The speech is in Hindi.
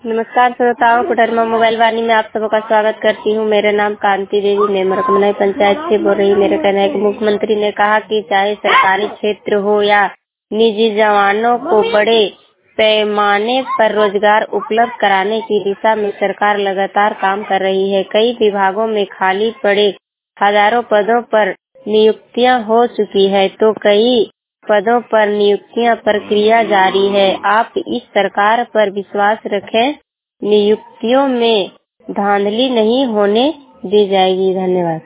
नमस्कार श्रोताओं, कोडरमा मोबाइल वाणी में आप सबका स्वागत करती हूँ। मेरा नाम कांति देवी, मैं मरकमनाई पंचायत से बोल रही हूँ। मेरा कहना है कि मुख्यमंत्री ने कहा कि चाहे सरकारी क्षेत्र हो या निजी, जवानों को बड़े पैमाने पर रोजगार उपलब्ध कराने की दिशा में सरकार लगातार काम कर रही है। कई विभागों में खाली पड़े हजारों पदों पर नियुक्तियां हो चुकी है, तो कई पदों पर नियुक्तियां प्रक्रिया जारी है। आप इस सरकार पर विश्वास रखें, नियुक्तियों में धांधली नहीं होने दी जाएगी। धन्यवाद।